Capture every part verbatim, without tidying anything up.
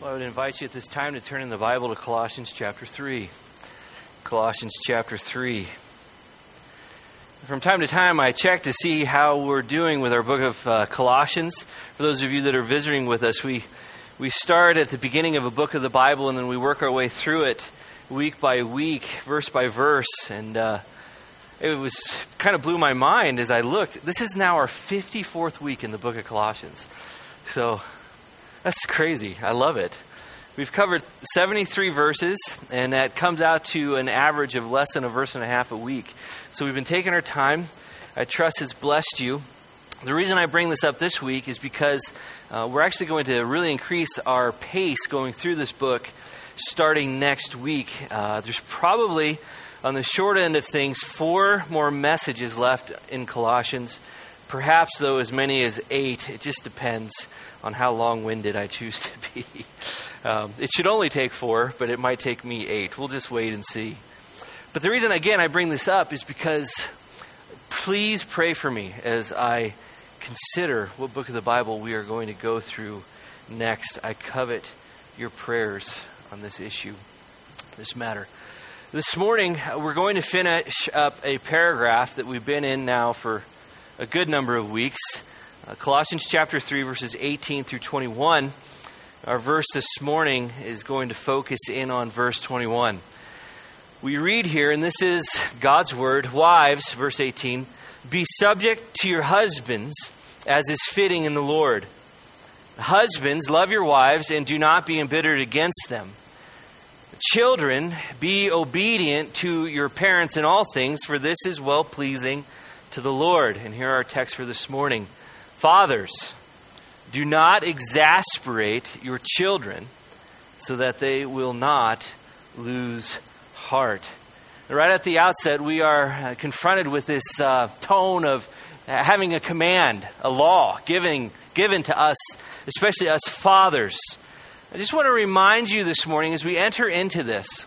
Well, I would invite you at this time to turn in the Bible to Colossians chapter three. Colossians chapter three. From time to time, I check to see how we're doing with our book of uh, Colossians. For those of you that are visiting with us, we we start at the beginning of a book of the Bible, and then we work our way through it week by week, verse by verse. And uh, it was kind of blew my mind as I looked. This is now our fifty-fourth week in the book of Colossians. So that's crazy. I love it. We've covered seventy-three verses, and that comes out to an average of less than a verse and a half a week. So we've been taking our time. I trust it's blessed you. The reason I bring this up this week is because uh, we're actually going to really increase our pace going through this book starting next week. Uh, there's probably, on the short end of things, four more messages left in Colossians. Perhaps, though, as many as eight. It just depends on how long-winded I choose to be. Um, it should only take four, but it might take me eight. We'll just wait and see. But the reason, again, I bring this up is because please pray for me as I consider what book of the Bible we are going to go through next. I covet your prayers on this issue, this matter. This morning, we're going to finish up a paragraph that we've been in now for a good number of weeks. Uh, Colossians chapter three, verses eighteen through twenty-one. Our verse this morning is going to focus in on verse twenty-one. We read here, and this is God's word, wives, verse eighteen, be subject to your husbands as is fitting in the Lord. Husbands, love your wives and do not be embittered against them. Children, be obedient to your parents in all things, for this is well-pleasing to the Lord. And here are our texts for this morning. Fathers, do not exasperate your children so that they will not lose heart. Right at the outset, we are confronted with this uh, tone of having a command, a law giving, given to us, especially us fathers. I just want to remind you this morning as we enter into this,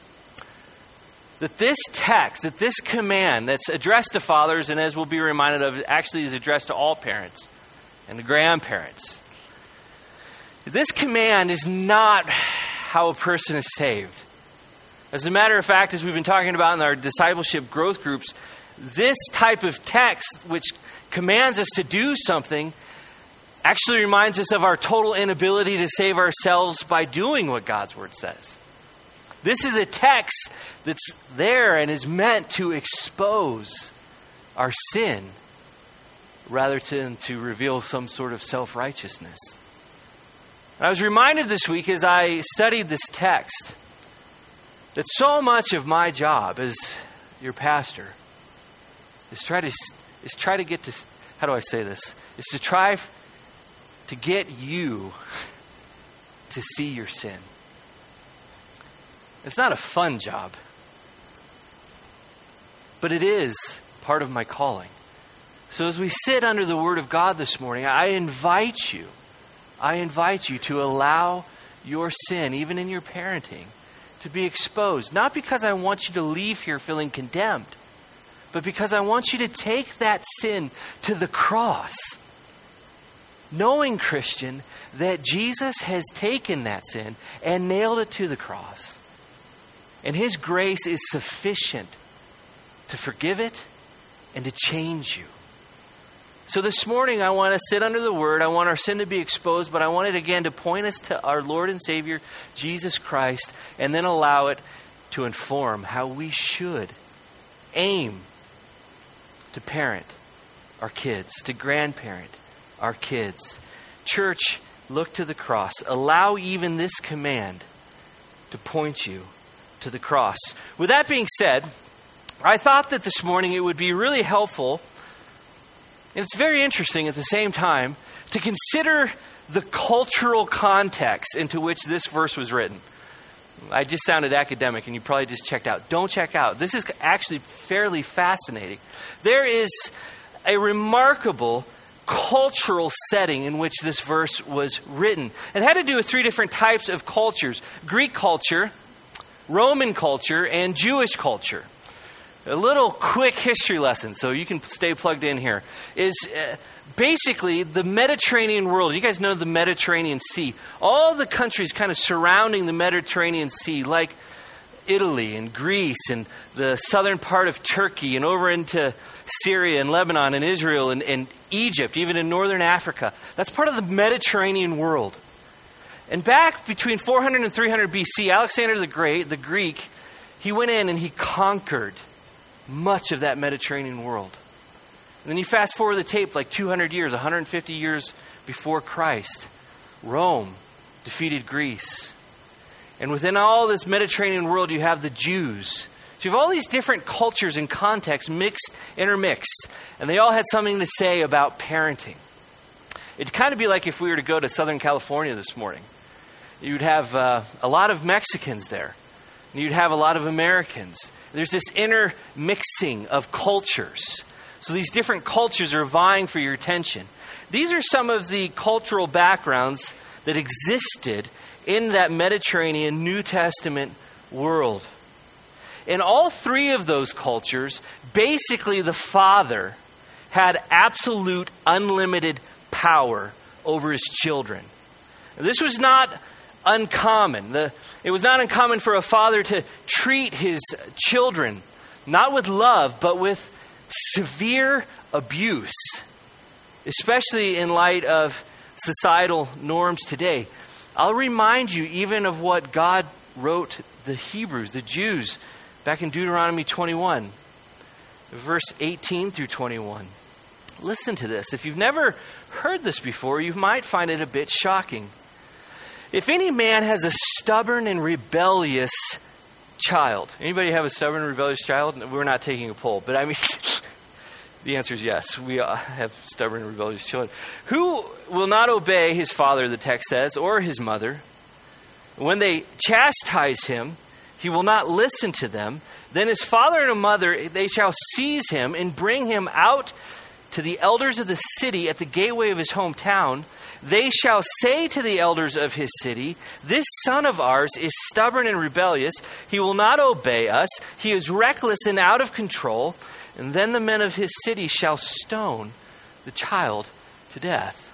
that this text, that this command that's addressed to fathers, and as we'll be reminded of, actually is addressed to all parents and the grandparents. This command is not how a person is saved. As a matter of fact, as we've been talking about in our discipleship growth groups, this type of text, which commands us to do something, actually reminds us of our total inability to save ourselves by doing what God's word says. This is a text that's there and is meant to expose our sin rather than to reveal some sort of self-righteousness. And I was reminded this week as I studied this text that so much of my job as your pastor is try to is try to get to, how do I say this? Is to try to get you to see your sin. It's not a fun job, but it is part of my calling. So as we sit under the Word of God this morning, I invite you, I invite you to allow your sin, even in your parenting, to be exposed. Not because I want you to leave here feeling condemned, but because I want you to take that sin to the cross. Knowing, Christian, that Jesus has taken that sin and nailed it to the cross. And His grace is sufficient to forgive it and to change you. So this morning I want to sit under the Word. I want our sin to be exposed, but I want it again to point us to our Lord and Savior, Jesus Christ, and then allow it to inform how we should aim to parent our kids, to grandparent our kids. Church, look to the cross. Allow even this command to point you to the cross. With that being said, I thought that this morning it would be really helpful, and it's very interesting at the same time, to consider the cultural context into which this verse was written. I just sounded academic, and you probably just checked out. Don't check out. This is actually fairly fascinating. There is a remarkable cultural setting in which this verse was written. It had to do with three different types of cultures: Greek culture, Roman culture, and Jewish culture. A little quick history lesson, so you can stay plugged in here, is uh, basically the Mediterranean world. You guys know the Mediterranean Sea. All the countries kind of surrounding the Mediterranean Sea, like Italy and Greece and the southern part of Turkey and over into Syria and Lebanon and Israel and, and Egypt, even in northern Africa. That's part of the Mediterranean world. And back between four hundred and three hundred B C, Alexander the Great, the Greek, he went in and he conquered much of that Mediterranean world. And then you fast forward the tape like two hundred years, one hundred fifty years before Christ. Rome defeated Greece. And within all this Mediterranean world, you have the Jews. So you have all these different cultures and contexts mixed, intermixed. And they all had something to say about parenting. It'd kind of be like if we were to go to Southern California this morning. You'd have uh, a lot of Mexicans there. And you'd have a lot of Americans. There's this intermixing of cultures. So these different cultures are vying for your attention. These are some of the cultural backgrounds that existed in that Mediterranean New Testament world. In all three of those cultures, basically the father had absolute unlimited power over his children. This was not uncommon. The, it was not uncommon for a father to treat his children not with love, but with severe abuse, especially in light of societal norms today. I'll remind you even of what God wrote the Hebrews, the Jews, back in Deuteronomy twenty-one, verse eighteen through twenty-one. Listen to this. If you've never heard this before, you might find it a bit shocking. If any man has a stubborn and rebellious child. Anybody have a stubborn and rebellious child? We're not taking a poll, but I mean, the answer is yes. We have stubborn and rebellious children. Who will not obey his father, the text says, or his mother? When they chastise him, he will not listen to them. Then his father and mother, they shall seize him and bring him out to the elders of the city at the gateway of his hometown. They shall say to the elders of his city, this son of ours is stubborn and rebellious. He will not obey us. He is reckless and out of control. And then the men of his city shall stone the child to death.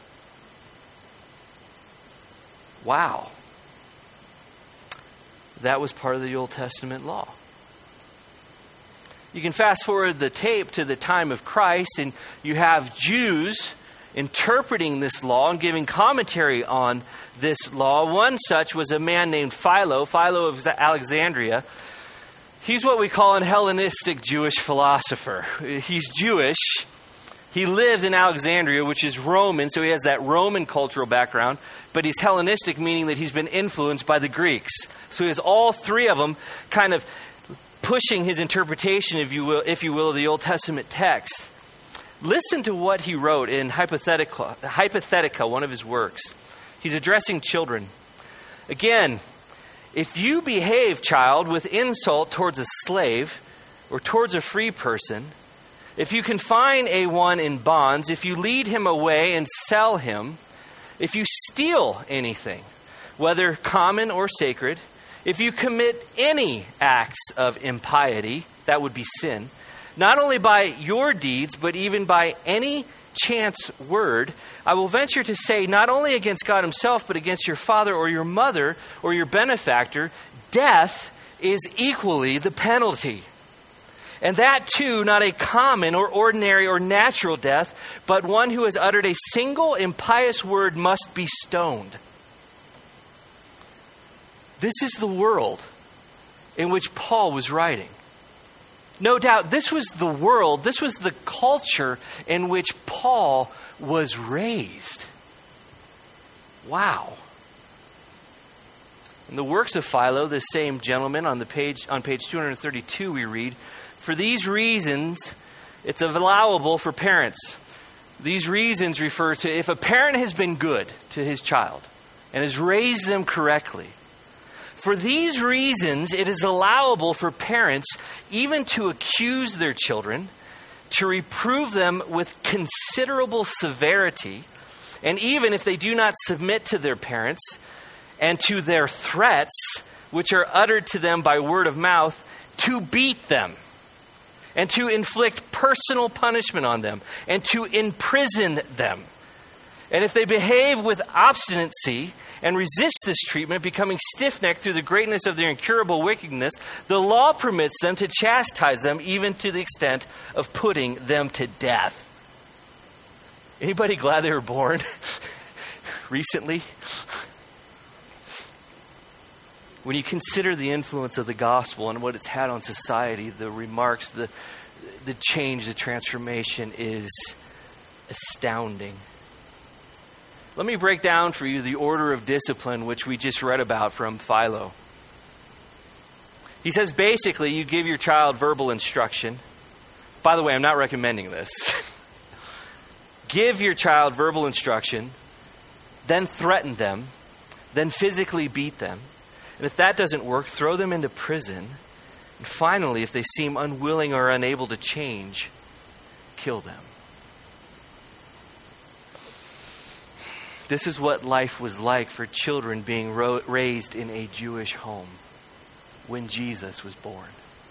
Wow. That was part of the Old Testament law. You can fast forward the tape to the time of Christ, and you have Jews interpreting this law and giving commentary on this law. One such was a man named Philo, Philo of Alexandria. He's what we call an Hellenistic Jewish philosopher. He's Jewish. He lives in Alexandria, which is Roman, so he has that Roman cultural background, but he's Hellenistic, meaning that he's been influenced by the Greeks. So he has all three of them kind of pushing his interpretation, if you will, if you will, of the Old Testament text. Listen to what he wrote in Hypothetica, Hypothetica, one of his works. He's addressing children. Again, if you behave, child, with insult towards a slave or towards a free person, if you confine a one in bonds, if you lead him away and sell him, if you steal anything, whether common or sacred, if you commit any acts of impiety, that would be sin, not only by your deeds, but even by any chance word, I will venture to say not only against God himself, but against your father or your mother or your benefactor, death is equally the penalty. And that too, not a common or ordinary or natural death, but one who has uttered a single impious word must be stoned. This is the world in which Paul was writing. No doubt, this was the world, this was the culture in which Paul was raised. Wow. In the works of Philo, this same gentleman, on the page on page two thirty-two, we read, for these reasons, it's allowable for parents. These reasons refer to if a parent has been good to his child and has raised them correctly. For these reasons, it is allowable for parents even to accuse their children, to reprove them with considerable severity, and even if they do not submit to their parents and to their threats, which are uttered to them by word of mouth, to beat them. and to inflict personal punishment on them, and to imprison them. And if they behave with obstinacy and resist this treatment, becoming stiff-necked through the greatness of their incurable wickedness, the law permits them to chastise them even to the extent of putting them to death. Anybody glad they were born recently? When you consider the influence of the gospel and what it's had on society, the remarks, the, the change, the transformation is astounding. Let me break down for you the order of discipline which we just read about from Philo. He says basically you give your child verbal instruction. By the way, I'm not recommending this. Give your child verbal instruction, then threaten them, then physically beat them. And if that doesn't work, throw them into prison. And finally, if they seem unwilling or unable to change, kill them. This is what life was like for children being ro- raised in a Jewish home when Jesus was born.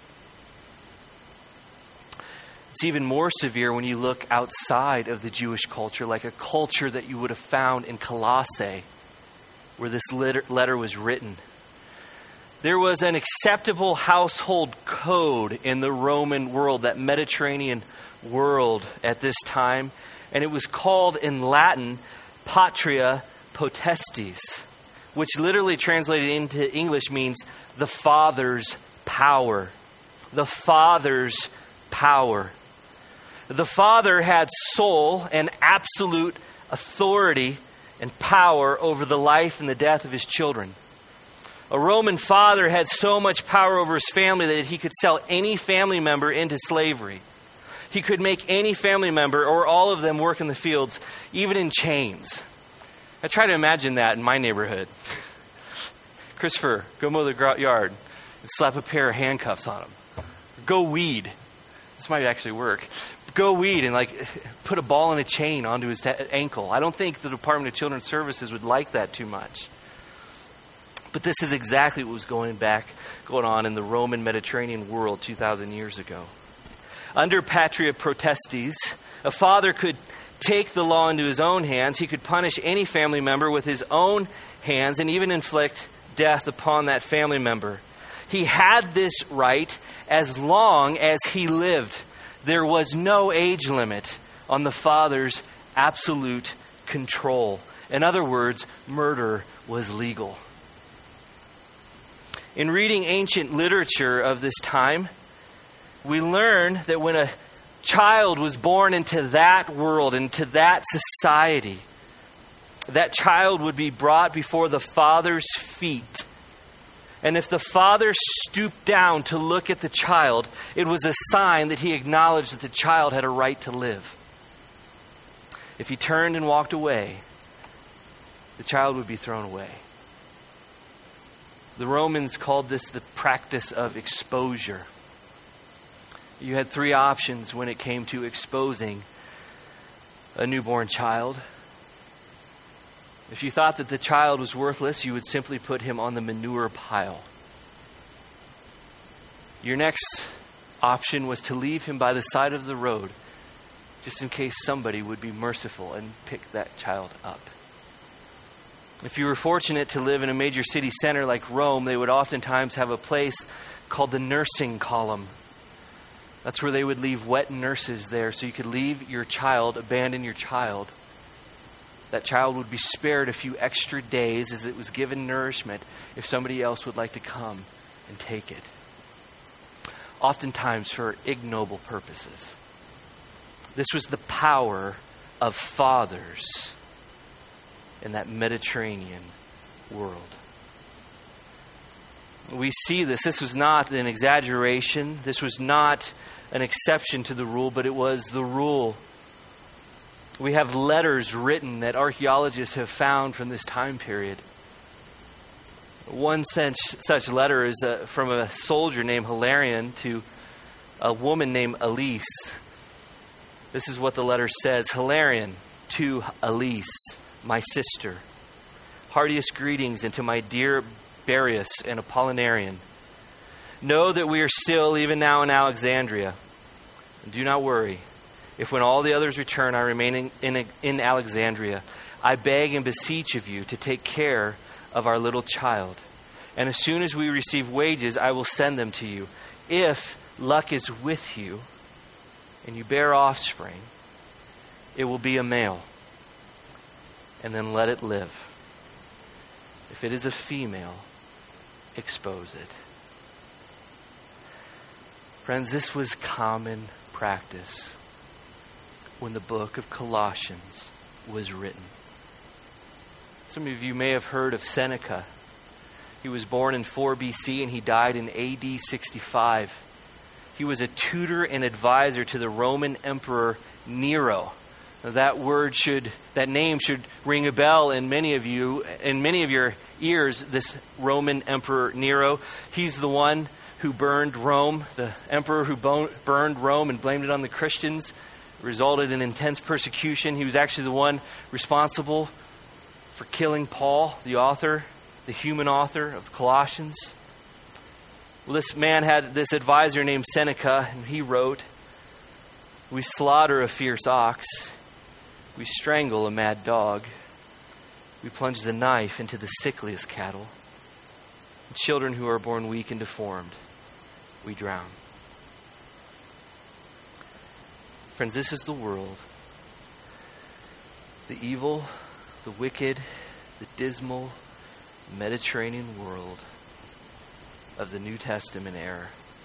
It's even more severe when you look outside of the Jewish culture, like a culture that you would have found in Colossae, where this letter, letter was written. There was an acceptable household code in the Roman world, that Mediterranean world at this time, and it was called in Latin patria potestas, which literally translated into English means the Father's power. The Father's power. The Father had sole and absolute authority and power over the life and the death of his children. A Roman father had so much power over his family that he could sell any family member into slavery. He could make any family member or all of them work in the fields, even in chains. I try to imagine that in my neighborhood. Christopher, go mow the yard and slap a pair of handcuffs on him. Go weed. This might actually work. Go weed and like put a ball and a chain onto his t- ankle. I don't think the Department of Children's Services would like that too much. But this is exactly what was going back, going on in the Roman Mediterranean world two thousand years ago. Under patria potestas, a father could take the law into his own hands. He could punish any family member with his own hands and even inflict death upon that family member. He had this right as long as he lived. There was no age limit on the father's absolute control. In other words, murder was legal. In reading ancient literature of this time, we learn that when a child was born into that world, into that society, that child would be brought before the father's feet. And if the father stooped down to look at the child, it was a sign that he acknowledged that the child had a right to live. If he turned and walked away, the child would be thrown away. The Romans called this the practice of exposure. You had three options when it came to exposing a newborn child. If you thought that the child was worthless, you would simply put him on the manure pile. Your next option was to leave him by the side of the road, just in case somebody would be merciful and pick that child up. If you were fortunate to live in a major city center like Rome, they would oftentimes have a place called the nursing column. That's where they would leave wet nurses there so you could leave your child, abandon your child. That child would be spared a few extra days as it was given nourishment if somebody else would like to come and take it. Oftentimes for ignoble purposes. This was the power of fathers in that Mediterranean world. We see this. This was not an exaggeration. This was not an exception to the rule, but it was the rule. We have letters written that archaeologists have found from this time period. One such, such letter is uh, from a soldier named Hilarion to a woman named Elise. This is what the letter says. Hilarion to Elise, my sister. Heartiest greetings, and to my dear Barius and Apollinarian. Know that we are still, even now in Alexandria, And do not worry. If when all the others return, I remain in, in, in Alexandria, I beg and beseech of you to take care of our little child. And as soon as we receive wages, I will send them to you. If luck is with you and you bear offspring, it will be a male. And then let it live. If it is a female, expose it. Friends, this was common practice when the book of Colossians was written. Some of you may have heard of Seneca. He was born in four B C and he died in A D sixty-five. He was a tutor and advisor to the Roman Emperor Nero. Now, that word should, that name should ring a bell in many of you, in many of your ears, this Roman Emperor Nero. He's the one who burned Rome, the emperor who bo- burned Rome and blamed it on the Christians. It resulted in intense persecution. He was actually the one responsible for killing Paul, the author, the human author of Colossians. Well, this man had this advisor named Seneca, and he wrote, "We slaughter a fierce ox. We strangle a mad dog. We plunge the knife into the sickliest cattle. And children who are born weak and deformed, we drown." Friends, this is the world. The evil, the wicked, the dismal, Mediterranean world of the New Testament era.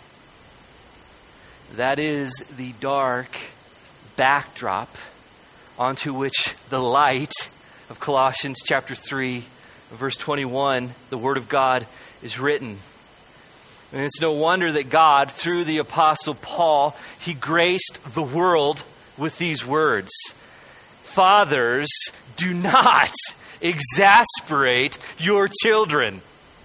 That is the dark backdrop onto which the light of Colossians chapter three, verse twenty-one, the Word of God, is written. And it's no wonder that God, through the Apostle Paul, he graced the world with these words. Fathers, do not exasperate your children.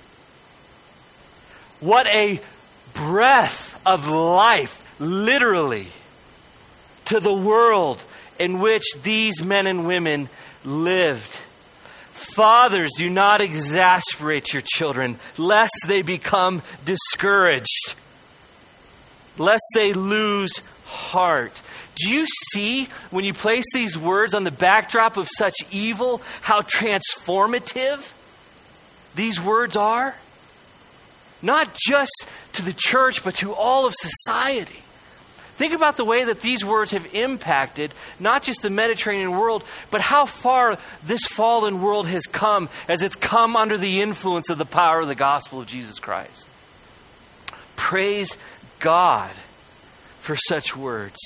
What a breath of life, literally, to the world in which these men and women lived. Fathers, do not exasperate your children, lest they become discouraged, lest they lose heart. Do you see, when you place these words on the backdrop of such evil, how transformative these words are? Not just to the church, but to all of society. Think about the way that these words have impacted not just the Mediterranean world, but how far this fallen world has come as it's come under the influence of the power of the gospel of Jesus Christ. Praise God for such words.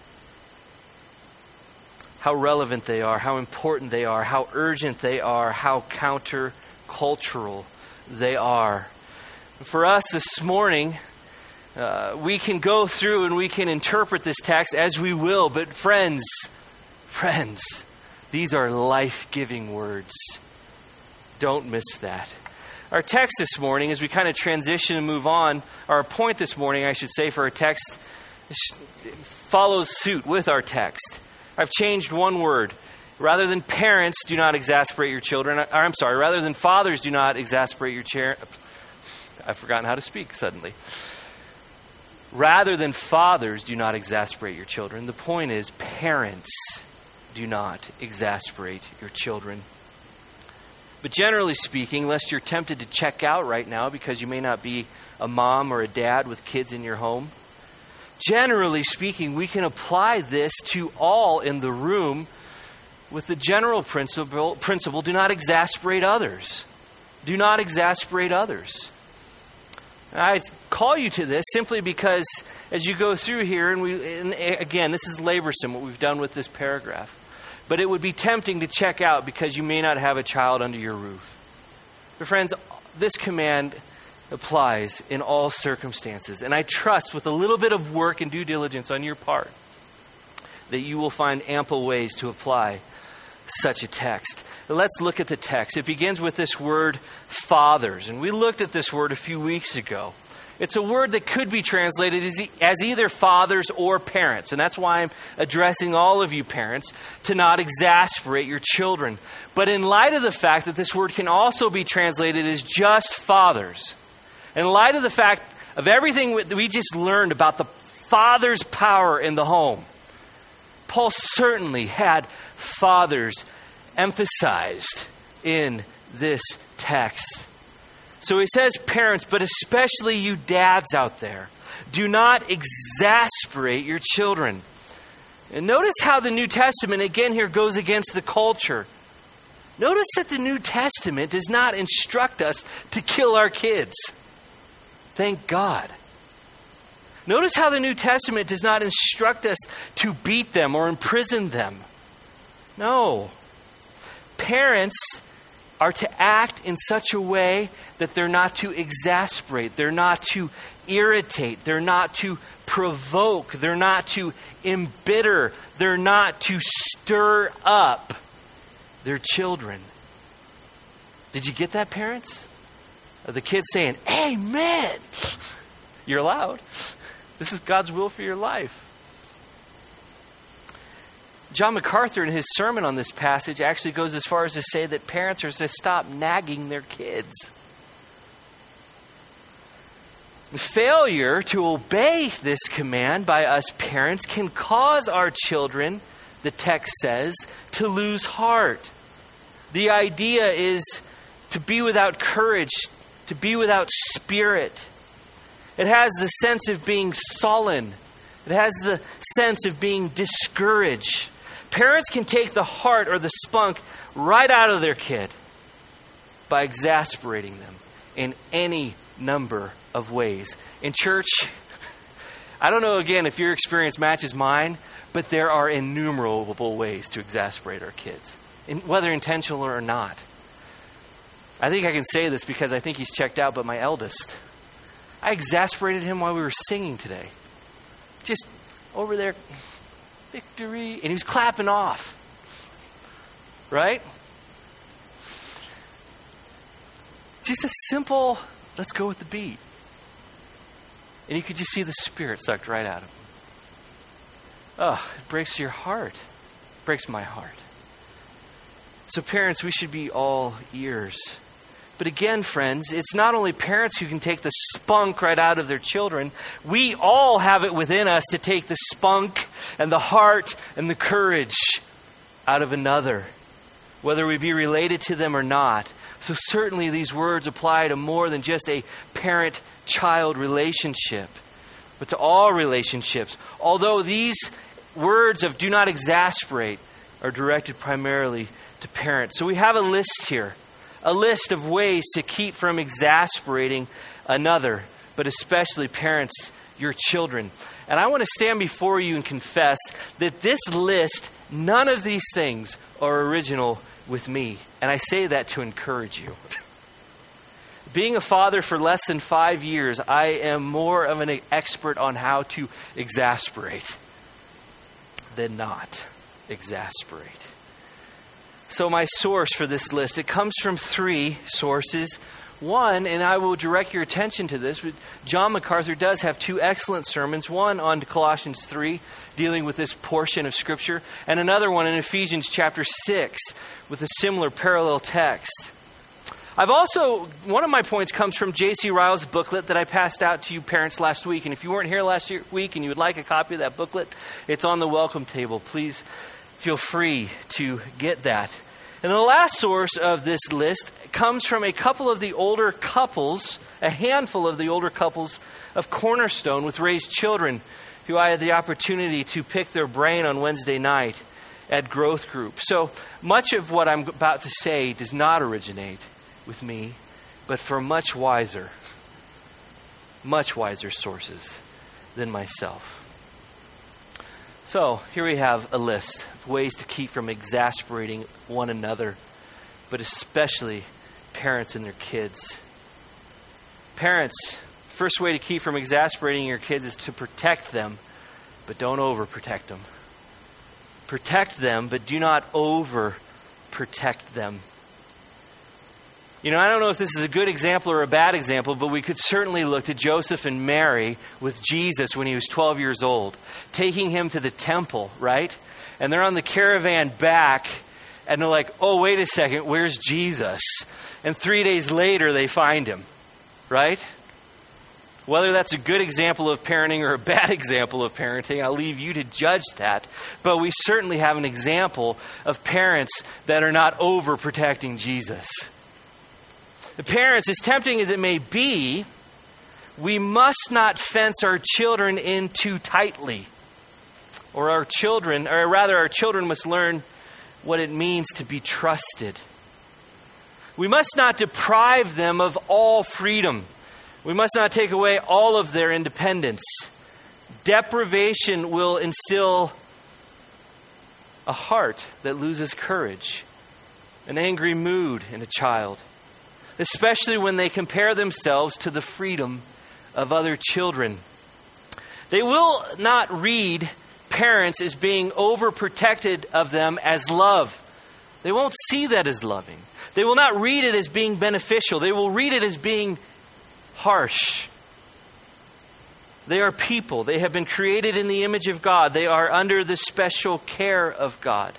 How relevant they are, how important they are, how urgent they are, how counter-cultural they are. For us this morning, Uh, we can go through and we can interpret this text as we will, but friends, friends, these are life-giving words. Don't miss that. Our text this morning, as we kind of transition and move on, our point this morning, I should say, for our text, follows suit with our text. I've changed one word. Rather than parents, do not exasperate your children. Or, I'm sorry, rather than fathers, do not exasperate your children. I've forgotten how to speak suddenly. Rather than fathers, do not exasperate your children. The point is, parents, do not exasperate your children. But generally speaking, lest you're tempted to check out right now because you may not be a mom or a dad with kids in your home, generally speaking, we can apply this to all in the room with the general principle, principle, do not exasperate others. Do not exasperate others. I call you to this simply because as you go through here, and we and again, this is laborsome, what we've done with this paragraph, but it would be tempting to check out because you may not have a child under your roof. But friends, this command applies in all circumstances, and I trust with a little bit of work and due diligence on your part that you will find ample ways to apply such a text. Let's look at the text. It begins with this word, fathers. And we looked at this word a few weeks ago. It's a word that could be translated as, e- as either fathers or parents. And that's why I'm addressing all of you parents to not exasperate your children. But in light of the fact that this word can also be translated as just fathers, in light of the fact of everything that we just learned about the father's power in the home. Paul certainly had fathers emphasized in this text. So he says, parents, but especially you dads out there, do not exasperate your children. And notice how the New Testament, again here, goes against the culture. Notice that the New Testament does not instruct us to kill our kids. Thank God. Notice how the New Testament does not instruct us to beat them or imprison them. No. Parents are to act in such a way that they're not to exasperate, they're not to irritate, they're not to provoke, they're not to embitter, they're not to stir up their children. Did you get that, parents? Are the kids saying, amen? You're allowed. This is God's will for your life. John MacArthur, in his sermon on this passage, actually goes as far as to say that parents are to stop nagging their kids. The failure to obey this command by us parents can cause our children, the text says, to lose heart. The idea is to be without courage, to be without spirit. It has the sense of being sullen. It has the sense of being discouraged. Parents can take the heart or the spunk right out of their kid by exasperating them in any number of ways. In church, I don't know, again, if your experience matches mine, but there are innumerable ways to exasperate our kids, in, whether intentional or not. I think I can say this because I think he's checked out, but my eldest, I exasperated him while we were singing today. Just over there, victory, and he was clapping off. Right? Just a simple, let's go with the beat. And you could just see the spirit sucked right out of him. Oh, it breaks your heart. It breaks my heart. So parents, we should be all ears. But again, friends, it's not only parents who can take the spunk right out of their children. We all have it within us to take the spunk and the heart and the courage out of another, whether we be related to them or not. So certainly these words apply to more than just a parent-child relationship, but to all relationships. Although these words of do not exasperate are directed primarily to parents. So we have a list here. A list of ways to keep from exasperating another, but especially parents, your children. And I want to stand before you and confess that this list, none of these things are original with me. And I say that to encourage you. Being a father for less than five years, I am more of an expert on how to exasperate than not exasperate. So my source for this list, it comes from three sources. One, and I will direct your attention to this, but John MacArthur does have two excellent sermons. One on Colossians three, dealing with this portion of Scripture, and another one in Ephesians chapter six, with a similar parallel text. I've also, one of my points comes from J C Ryle's booklet that I passed out to you parents last week. And if you weren't here last year, week and you would like a copy of that booklet, it's on the welcome table. Please feel free to get that. And the last source of this list comes from a couple of the older couples, a handful of the older couples of Cornerstone with raised children, who I had the opportunity to pick their brain on Wednesday night at Growth Group. So much of what I'm about to say does not originate with me, but from much wiser, much wiser sources than myself. So here we have a list of ways to keep from exasperating one another, but especially parents and their kids. Parents, first way to keep from exasperating your kids is to protect them, but don't overprotect them. Protect them, but do not overprotect them. You know, I don't know if this is a good example or a bad example, but we could certainly look to Joseph and Mary with Jesus when he was twelve years old, taking him to the temple, right? And they're on the caravan back, and they're like, oh, wait a second, where's Jesus? And three days later, they find him, right? Whether that's a good example of parenting or a bad example of parenting, I'll leave you to judge that. But we certainly have an example of parents that are not overprotecting Jesus. The parents, as tempting as it may be, we must not fence our children in too tightly. Or our children, or rather our children must learn what it means to be trusted. We must not deprive them of all freedom. We must not take away all of their independence. Deprivation will instill a heart that loses courage, an angry mood in a child, especially when they compare themselves to the freedom of other children. They will not read parents as being overprotected of them as love. They won't see that as loving. They will not read it as being beneficial. They will read it as being harsh. They are people. They have been created in the image of God. They are under the special care of God.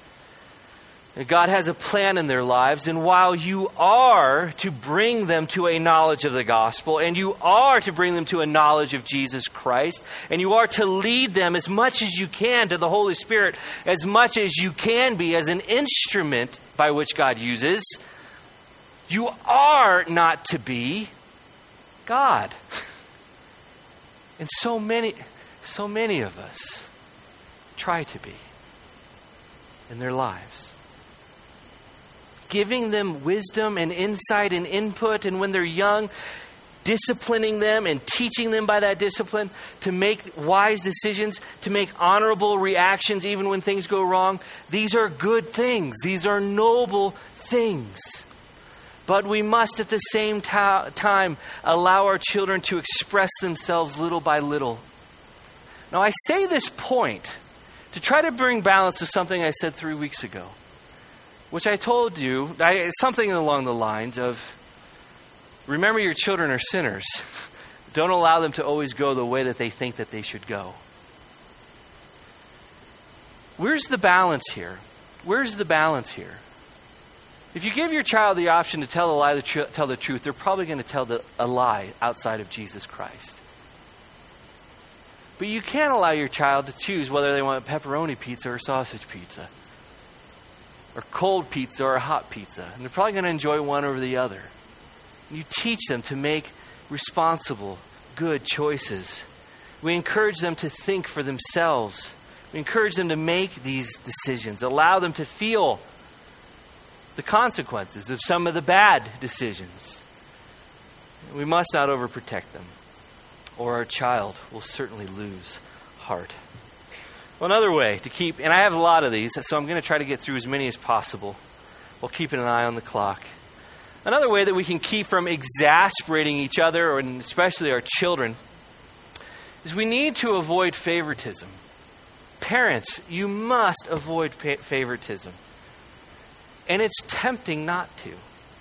God has a plan in their lives, and while you are to bring them to a knowledge of the gospel, and you are to bring them to a knowledge of Jesus Christ, and you are to lead them as much as you can to the Holy Spirit, as much as you can be as an instrument by which God uses, you are not to be God. And so many, so many of us try to be in their lives. Giving them wisdom and insight and input, and when they're young, disciplining them and teaching them by that discipline to make wise decisions, to make honorable reactions even when things go wrong. These are good things. These are noble things. But we must at the same ta- time allow our children to express themselves little by little. Now, I say this point to try to bring balance to something I said three weeks ago, which I told you, I, something along the lines of, remember your children are sinners. Don't allow them to always go the way that they think that they should go. Where's the balance here? Where's the balance here? If you give your child the option to tell a lie, to tr- tell the truth, they're probably going to tell the, a lie outside of Jesus Christ. But you can't allow your child to choose whether they want pepperoni pizza or sausage pizza, or cold pizza or hot pizza. And they're probably going to enjoy one over the other. You teach them to make responsible, good choices. We encourage them to think for themselves. We encourage them to make these decisions. Allow them to feel the consequences of some of the bad decisions. We must not overprotect them, or our child will certainly lose heart. Well, another way to keep, and I have a lot of these, so I'm going to try to get through as many as possible while keeping an eye on the clock. Another way that we can keep from exasperating each other, or especially our children, is we need to avoid favoritism. Parents, you must avoid pa- favoritism. And it's tempting not to.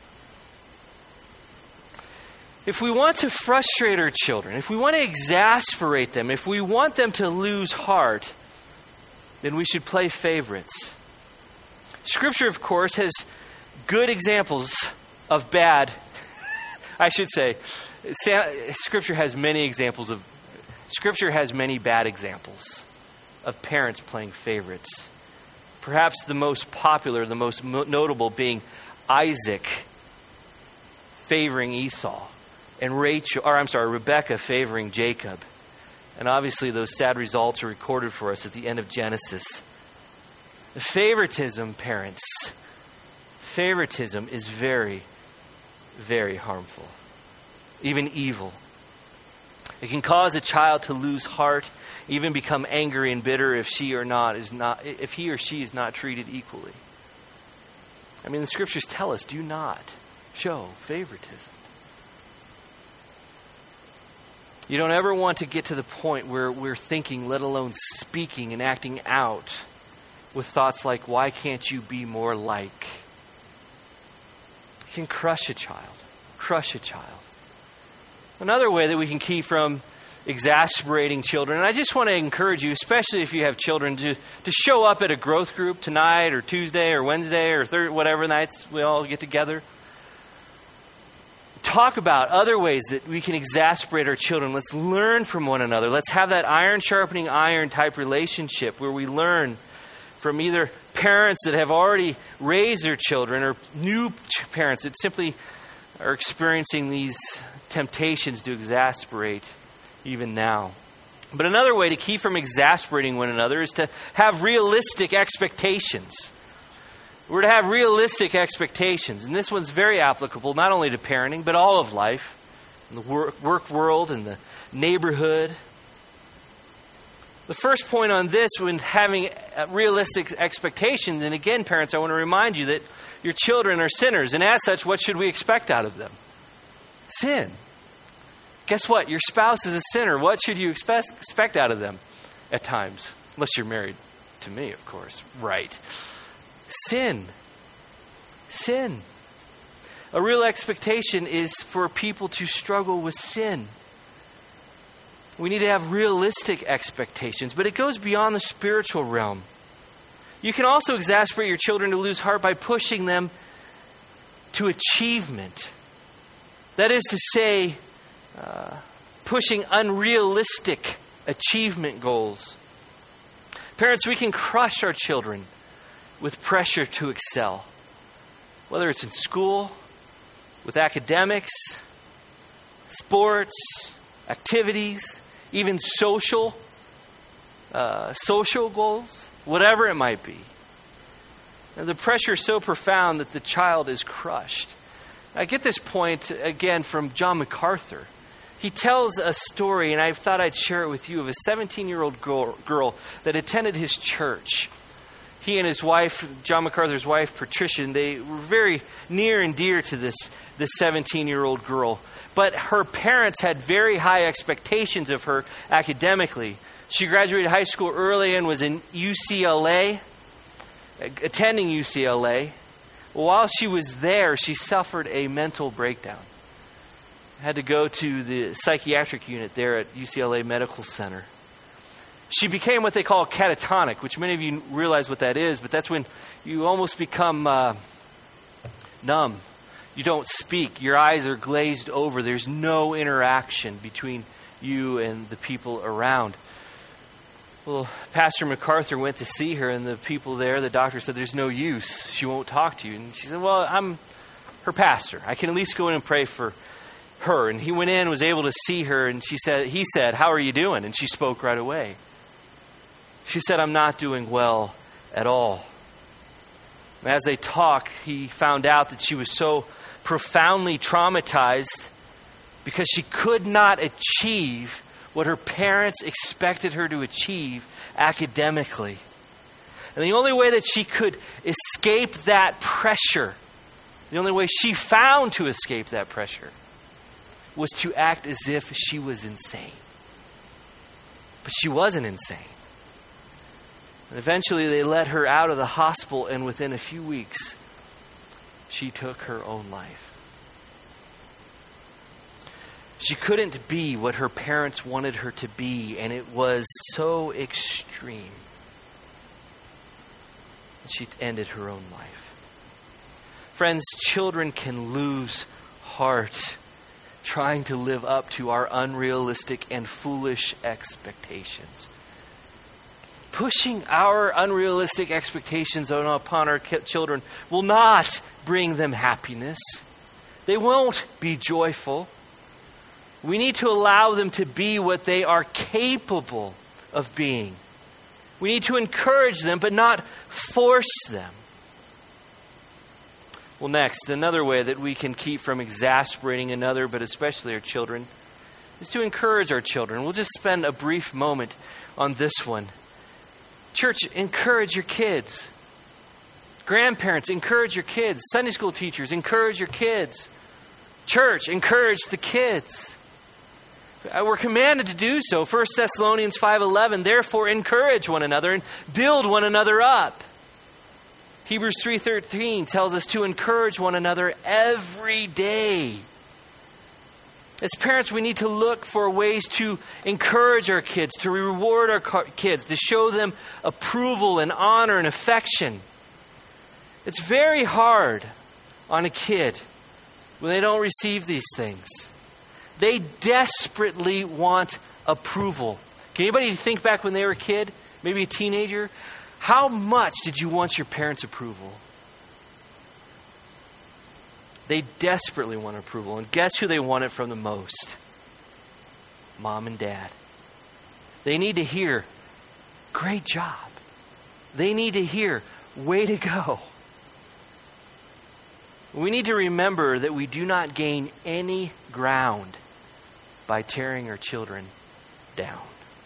If we want to frustrate our children, if we want to exasperate them, if we want them to lose heart, then we should play favorites. Scripture, of course, has good examples of bad. I should say, Scripture has many examples of, Scripture has many bad examples of parents playing favorites. Perhaps the most popular, the most mo- notable being Isaac favoring Esau, and Rachel, or I'm sorry, Rebekah favoring Jacob. And obviously those sad results are recorded for us at the end of Genesis. Favoritism, parents, favoritism is very, very harmful, even evil. It can cause a child to lose heart, even become angry and bitter if she or not is not if he or she is not treated equally. I mean, the scriptures tell us, do not show favoritism. You don't ever want to get to the point where we're thinking, let alone speaking and acting out with thoughts like, why can't you be more like? It can crush a child. Crush a child. Another way that we can keep from exasperating children, and I just want to encourage you, especially if you have children, to, to show up at a growth group tonight or Tuesday or Wednesday or third, whatever nights we all get together. talk about other ways that we can exasperate our children. Let's learn from one another. Let's have that iron sharpening iron type relationship where we learn from either parents that have already raised their children or new parents that simply are experiencing these temptations to exasperate even now. But another way to keep from exasperating one another is to have realistic expectations. We're to have realistic expectations. And this one's very applicable not only to parenting, but all of life, in the work, work world and the neighborhood. The first point on this, when having realistic expectations, and again, parents, I want to remind you that your children are sinners, and as such, what should we expect out of them? Sin. Guess what? Your spouse is a sinner. What should you expect, expect out of them at times? Unless you're married to me, of course. Right. Sin. Sin. A real expectation is for people to struggle with sin. We need to have realistic expectations, but it goes beyond the spiritual realm. You can also exasperate your children to lose heart by pushing them to achievement. That is to say, uh, pushing unrealistic achievement goals. Parents, we can crush our children with pressure to excel, whether it's in school, with academics, sports, activities, even social, uh, social goals, whatever it might be. And the pressure is so profound that the child is crushed. I get this point again from John MacArthur. He tells a story, and I thought I'd share it with you, of a seventeen-year-old girl, girl that attended his church. He and his wife, John MacArthur's wife, Patricia, they were very near and dear to this, this seventeen-year-old girl. But her parents had very high expectations of her academically. She graduated high school early and was in U C L A, attending U C L A. While she was there, she suffered a mental breakdown. Had to go to the psychiatric unit there at U C L A Medical Center. She became what they call catatonic, which many of you realize what that is, but that's when you almost become uh, numb. You don't speak. Your eyes are glazed over. There's no interaction between you and the people around. Well, Pastor MacArthur went to see her, and the people there, the doctor said, there's no use. She won't talk to you. And she said, well, I'm her pastor. I can at least go in and pray for her. And he went in, was able to see her, and she said, he said, how are you doing? And she spoke right away. She said, I'm not doing well at all. And as they talked, he found out that she was so profoundly traumatized because she could not achieve what her parents expected her to achieve academically. And the only way that she could escape that pressure, the only way she found to escape that pressure, was to act as if she was insane. But she wasn't insane. And eventually they let her out of the hospital, and within a few weeks, she took her own life. She couldn't be what her parents wanted her to be, and it was so extreme. She ended her own life. Friends, children can lose heart trying to live up to our unrealistic and foolish expectations. Pushing our unrealistic expectations on upon our children will not bring them happiness. They won't be joyful. We need to allow them to be what they are capable of being. We need to encourage them, but not force them. Well, next, another way that we can keep from exasperating another, but especially our children, is to encourage our children. We'll just spend a brief moment on this one. Church, encourage your kids. Grandparents, encourage your kids. Sunday school teachers, encourage your kids. Church, encourage the kids. We're commanded to do so. First Thessalonians five eleven, therefore encourage one another and build one another up. Hebrews three thirteen tells us to encourage one another every day. As parents, we need to look for ways to encourage our kids, to reward our kids, to show them approval and honor and affection. It's very hard on a kid when they don't receive these things. They desperately want approval. Can anybody think back when they were a kid, maybe a teenager? How much did you want your parents' approval? They desperately want approval. And guess who they want it from the most? Mom and dad. They need to hear, great job. They need to hear, way to go. We need to remember that we do not gain any ground by tearing our children down.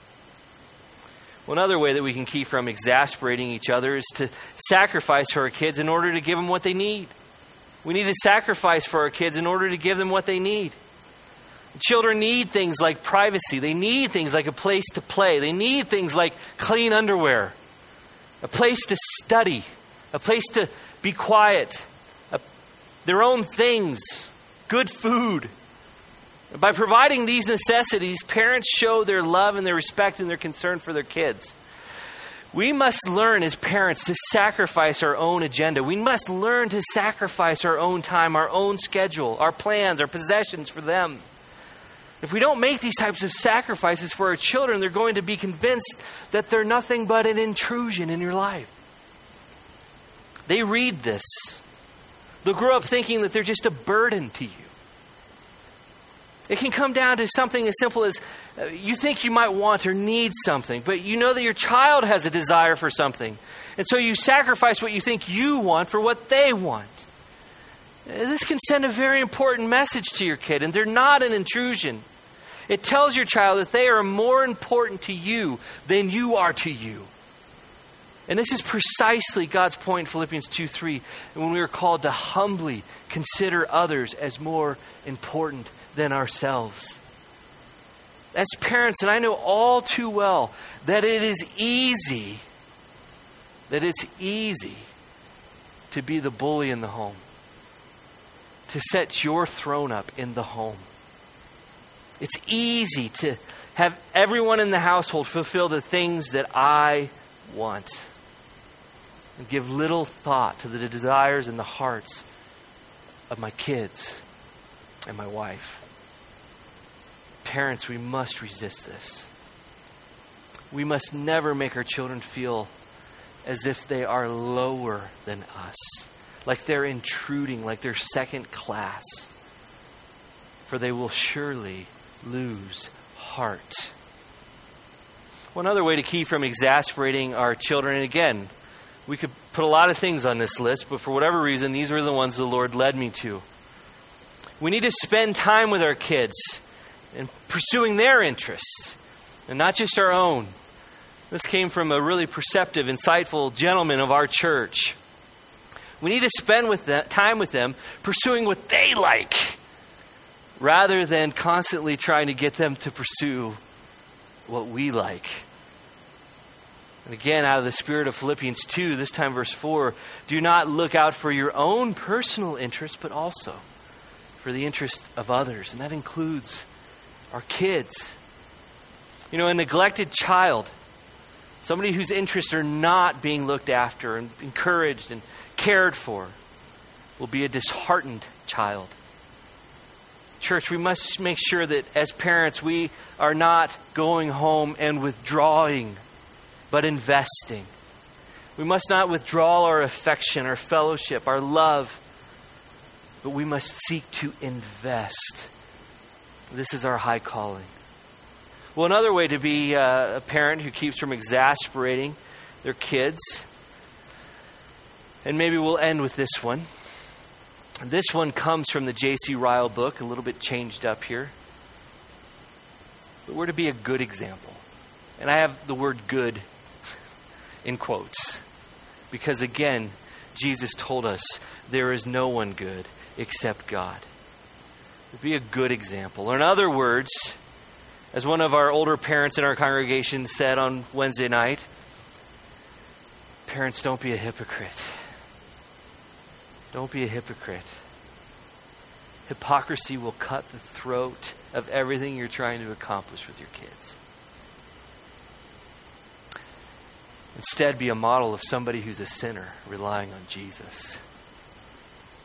One other way that we can keep from exasperating each other is to sacrifice for our kids in order to give them what they need. We need to sacrifice for our kids in order to give them what they need. Children need things like privacy. They need things like a place to play. They need things like clean underwear, a place to study, a place to be quiet, a, their own things, good food. By providing these necessities, parents show their love and their respect and their concern for their kids. We must learn as parents to sacrifice our own agenda. We must learn to sacrifice our own time, our own schedule, our plans, our possessions for them. If we don't make these types of sacrifices for our children, they're going to be convinced that they're nothing but an intrusion in your life. They read this. They'll grow up thinking that they're just a burden to you. It can come down to something as simple as uh, you think you might want or need something, but you know that your child has a desire for something. And so you sacrifice what you think you want for what they want. This can send a very important message to your kid, and they're not an intrusion. It tells your child that they are more important to you than you are to you. And this is precisely God's point in Philippians two three, when we are called to humbly consider others as more important than ourselves. As parents, and I know all too well that it is easy, that it's easy to be the bully in the home, to set your throne up in the home. It's easy to have everyone in the household fulfill the things that I want and give little thought to the desires and the hearts of my kids and my wife. Parents, we must resist this. We must never make our children feel as if they are lower than us, like they're intruding, like they're second class, for they will surely lose heart. One other way to keep from exasperating our children, and again, we could put a lot of things on this list, but for whatever reason, these are the ones the Lord led me to. We need to spend time with our kids and pursuing their interests, and not just our own. This came from a really perceptive, insightful gentleman of our church. We need to spend with them, time with them pursuing what they like, rather than constantly trying to get them to pursue what we like. And again, out of the spirit of Philippians two, this time verse four, do not look out for your own personal interests, but also for the interest of others. And that includes our kids. You know, a neglected child, somebody whose interests are not being looked after and encouraged and cared for, will be a disheartened child. Church, we must make sure that as parents, we are not going home and withdrawing, but investing. We must not withdraw our affection, our fellowship, our love, but we must seek to invest. This is our high calling. Well, another way to be uh, a parent who keeps from exasperating their kids, and maybe we'll end with this one. This one comes from the J C Ryle book, a little bit changed up here. But we're to be a good example. And I have the word good in quotes. Because again, Jesus told us there is no one good except God. Be a good example. Or in other words, as one of our older parents in our congregation said on Wednesday night, parents, don't be a hypocrite. Don't be a hypocrite. Hypocrisy will cut the throat of everything you're trying to accomplish with your kids. Instead, be a model of somebody who's a sinner relying on Jesus.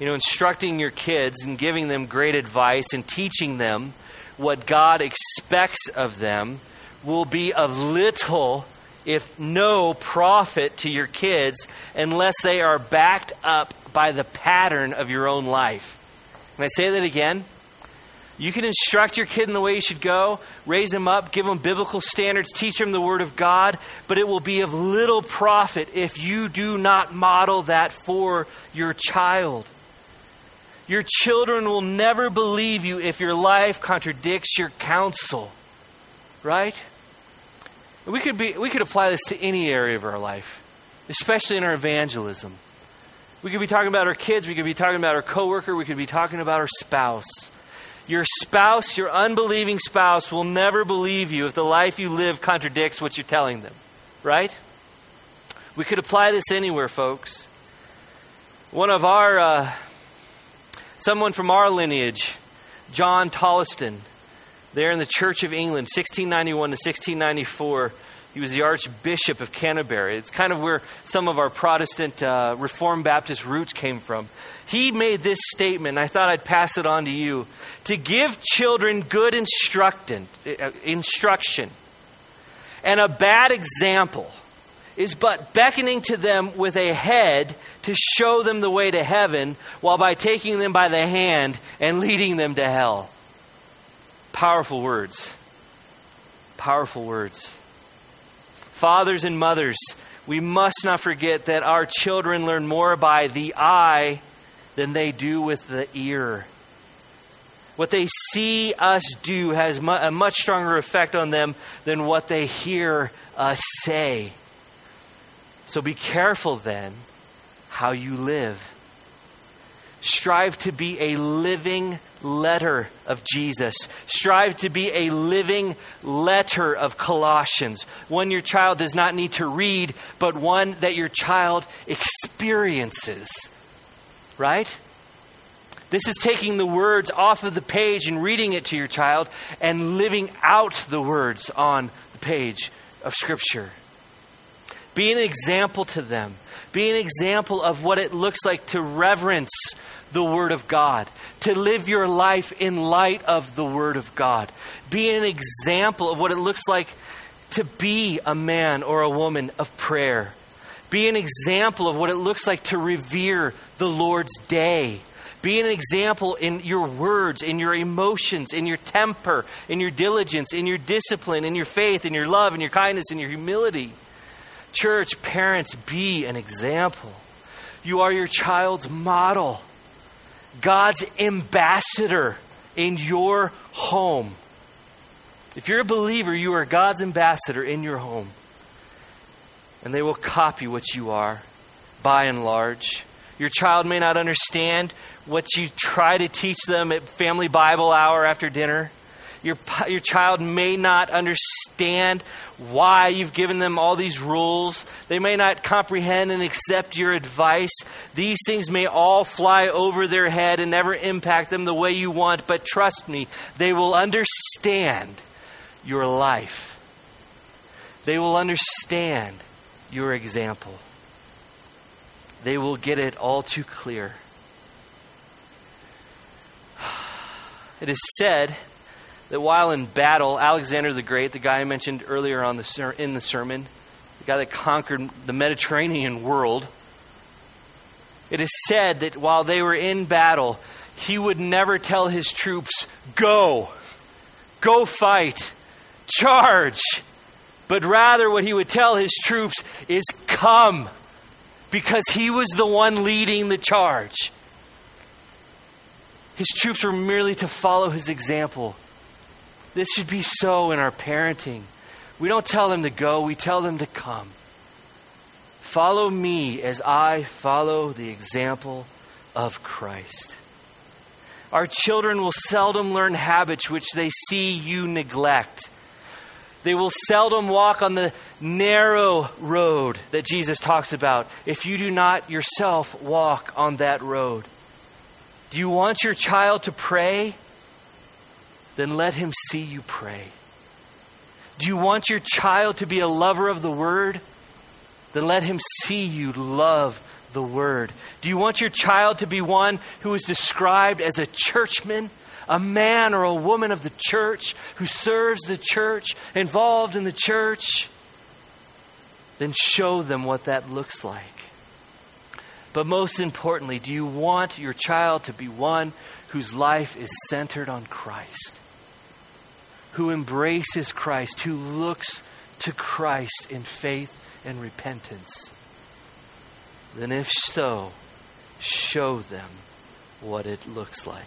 You know, instructing your kids and giving them great advice and teaching them what God expects of them will be of little, if no, profit to your kids unless they are backed up by the pattern of your own life. Can I say that again? You can instruct your kid in the way he should go, raise him up, give him biblical standards, teach him the Word of God, but it will be of little profit if you do not model that for your child. Your children will never believe you if your life contradicts your counsel. Right? We could be we could apply this to any area of our life, especially in our evangelism. We could be talking about our kids, we could be talking about our coworker, we could be talking about our spouse. Your spouse, your unbelieving spouse, will never believe you if the life you live contradicts what you're telling them. Right? We could apply this anywhere, folks. One of our, uh, someone from our lineage, John Tolliston, there in the Church of England, sixteen ninety-one to sixteen ninety-four, he was the Archbishop of Canterbury. It's kind of where some of our Protestant uh, Reformed Baptist roots came from. He made this statement, and I thought I'd pass it on to you. To give children good instruction, uh, instruction and a bad example is but beckoning to them with a head to show them the way to heaven, while by taking them by the hand and leading them to hell. Powerful words. Powerful words. Fathers and mothers, we must not forget that our children learn more by the eye than they do with the ear. What they see us do has mu- a much stronger effect on them than what they hear us say. So be careful then how you live. Strive to be a living letter of Jesus. Strive to be a living letter of Colossians. One your child does not need to read, but one that your child experiences. Right? This is taking the words off of the page and reading it to your child and living out the words on the page of Scripture. Be an example to them. Be an example of what it looks like to reverence the Word of God, to live your life in light of the Word of God. Be an example of what it looks like to be a man or a woman of prayer. Be an example of what it looks like to revere the Lord's day. Be an example in your words, in your emotions, in your temper, in your diligence, in your discipline, in your faith, in your love, in your kindness, in your humility. Church, parents, be an example. You are your child's model. God's ambassador in your home. If you're a believer, you are God's ambassador in your home. And they will copy what you are, by and large. Your child may not understand what you try to teach them at family Bible hour after dinner. Your, your child may not understand why you've given them all these rules. They may not comprehend and accept your advice. These things may all fly over their head and never impact them the way you want. But trust me, they will understand your life. They will understand your example. They will get it all too clear. It is said that while in battle, Alexander the Great, the guy I mentioned earlier on the ser- in the sermon, the guy that conquered the Mediterranean world, it is said that while they were in battle, he would never tell his troops, go, go fight, charge. But rather what he would tell his troops is come, because he was the one leading the charge. His troops were merely to follow his example. This should be so in our parenting. We don't tell them to go, we tell them to come. Follow me as I follow the example of Christ. Our children will seldom learn habits which they see you neglect. They will seldom walk on the narrow road that Jesus talks about if you do not yourself walk on that road. Do you want your child to pray? Then let him see you pray. Do you want your child to be a lover of the Word? Then let him see you love the Word? Do you want your child to be one who is described as a churchman, a man or a woman of the church, who serves the church, involved in the church? Then show them what that looks like. But most importantly, do you want your child to be one whose life is centered on Christ, who embraces Christ, who looks to Christ in faith and repentance? Then if so, show them what it looks like.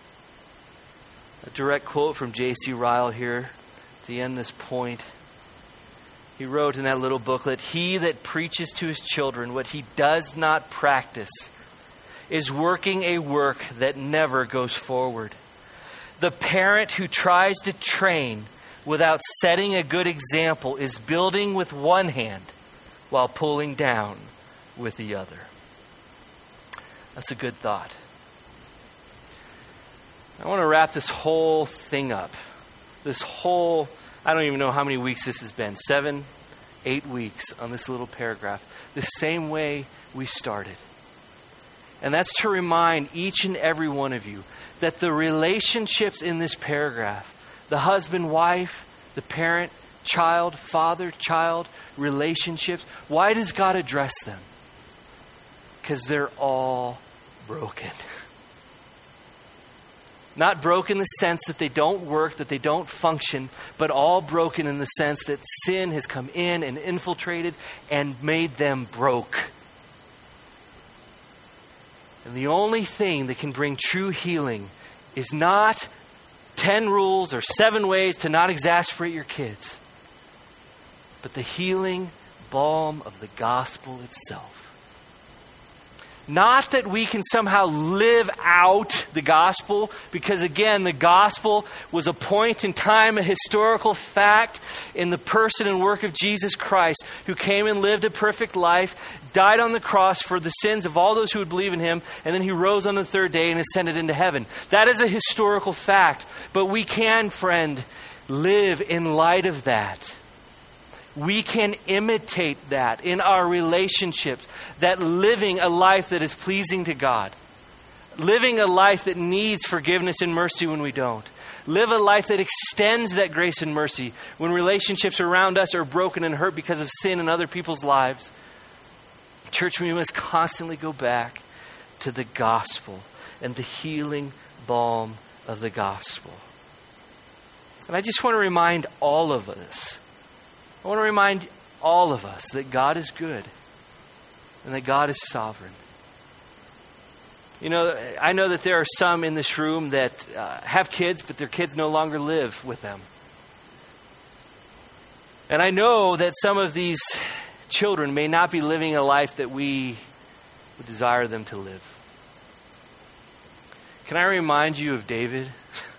A direct quote from J C Ryle here to end this point. He wrote in that little booklet, "He that preaches to his children what he does not practice is working a work that never goes forward. The parent who tries to train without setting a good example is building with one hand while pulling down with the other." That's a good thought. I want to wrap this whole thing up. This whole, I don't even know how many weeks this has been. Seven, eight weeks on this little paragraph. The same way we started. And that's to remind each and every one of you that the relationships in this paragraph, the husband, wife, the parent, child, father, child, relationships, why does God address them? Because they're all broken. Not broken in the sense that they don't work, that they don't function, but all broken in the sense that sin has come in and infiltrated and made them broke. And the only thing that can bring true healing is not ten rules or seven ways to not exasperate your kids, but the healing balm of the gospel itself. Not that we can somehow live out the gospel, because again, the gospel was a point in time, a historical fact in the person and work of Jesus Christ, who came and lived a perfect life, died on the cross for the sins of all those who would believe in him, and then he rose on the third day and ascended into heaven. That is a historical fact, but we can, friend, live in light of that. We can imitate that in our relationships, that living a life that is pleasing to God. Living a life that needs forgiveness and mercy when we don't. Live a life that extends that grace and mercy when relationships around us are broken and hurt because of sin in other people's lives. Church, we must constantly go back to the gospel and the healing balm of the gospel. And I just want to remind all of us, I want to remind all of us that God is good and that God is sovereign. You know, I know that there are some in this room that uh, have kids, but their kids no longer live with them. And I know that some of these children may not be living a life that we would desire them to live. Can I remind you of David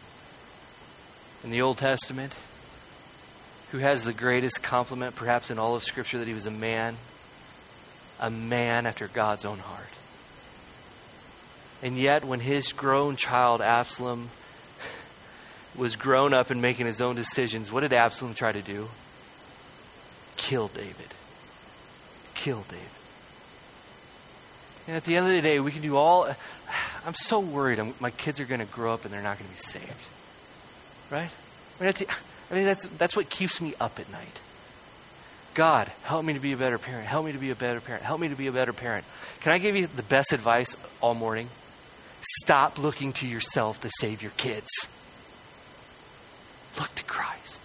in the Old Testament, who has the greatest compliment perhaps in all of Scripture, that he was a man, a man after God's own heart. And yet when his grown child Absalom was grown up and making his own decisions, what did Absalom try to do? Kill David. Kill David. And at the end of the day, we can do all... I'm so worried I'm, my kids are going to grow up and they're not going to be saved. Right? I mean, at the, I mean, that's that's what keeps me up at night. God, help me to be a better parent. Help me to be a better parent. Help me to be a better parent. Can I give you the best advice all morning? Stop looking to yourself to save your kids. Look to Christ.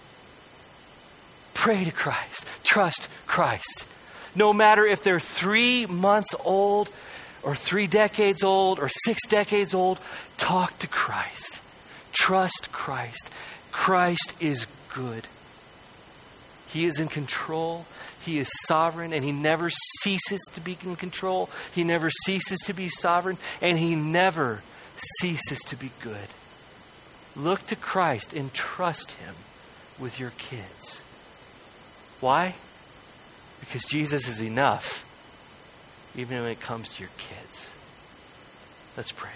Pray to Christ. Trust Christ. No matter if they're three months old or three decades old or six decades old, talk to Christ. Trust Christ. Christ is good. He is in control. He is sovereign, and he never ceases to be in control. He never ceases to be sovereign, and he never ceases to be good. Look to Christ and trust him with your kids. Why? Because Jesus is enough, even when it comes to your kids. Let's pray.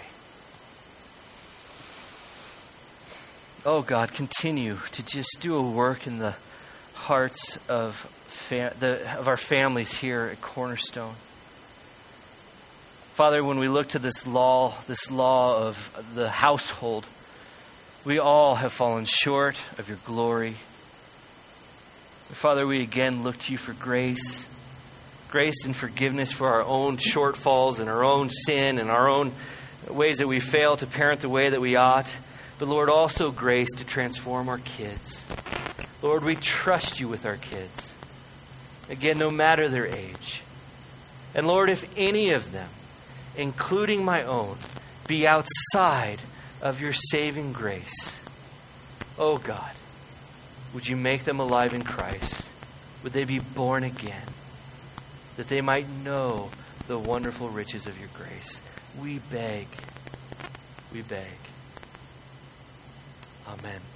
Oh God, continue to just do a work in the hearts of fam- the, of our families here at Cornerstone. Father, when we look to this law, this law of the household, we all have fallen short of your glory. Father, we again look to you for grace, grace and forgiveness for our own shortfalls and our own sin and our own ways that we fail to parent the way that we ought. But Lord, also grace to transform our kids. Lord, we trust you with our kids. Again, no matter their age. And Lord, if any of them, including my own, be outside of your saving grace, oh God, would you make them alive in Christ? Would they be born again? That they might know the wonderful riches of your grace. We beg. We beg. Amen.